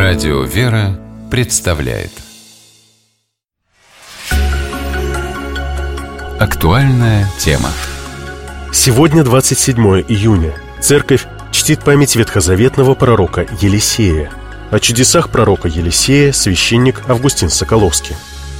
Радио «Вера» представляет актуальная тема. Сегодня 27 июня. Церковь чтит память ветхозаветного пророка Елисея. О чудесах пророка Елисея священник Августин Соколовский.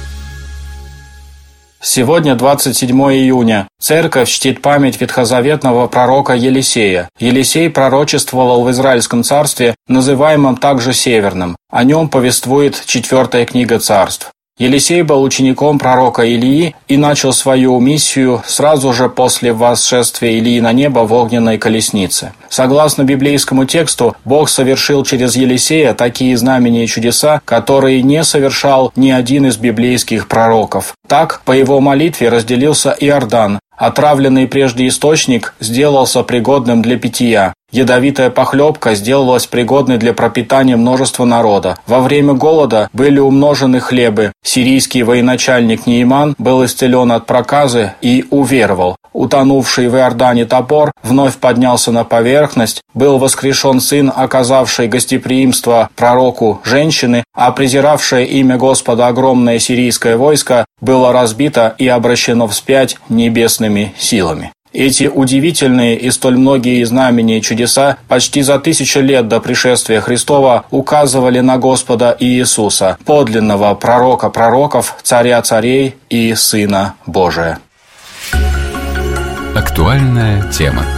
Сегодня 27 июня. Церковь чтит память ветхозаветного пророка Елисея. Елисей пророчествовал в Израильском царстве, называемом также Северным. О нем повествует 4 книга Царств. Елисей был учеником пророка Илии и начал свою миссию сразу же после восшествия Илии на небо в огненной колеснице. Согласно библейскому тексту, Бог совершил через Елисея такие знамения и чудеса, которые не совершал ни один из библейских пророков. Так, по его молитве разделился Иордан. Отравленный прежде источник сделался пригодным для питья. Ядовитая похлебка сделалась пригодной для пропитания множества народа. Во время голода были умножены хлебы. Сирийский военачальник Неиман был исцелен от проказы и уверовал. Утонувший в Иордане топор вновь поднялся на поверхность, был воскрешен сын, оказавший гостеприимство пророку женщины, а презиравшее имя Господа огромное сирийское войско было разбито и обращено вспять небесными силами. Эти удивительные и столь многие знамения и чудеса почти за 1000 лет до пришествия Христова указывали на Господа Иисуса, подлинного пророка пророков, царя царей и Сына Божия. Актуальная тема.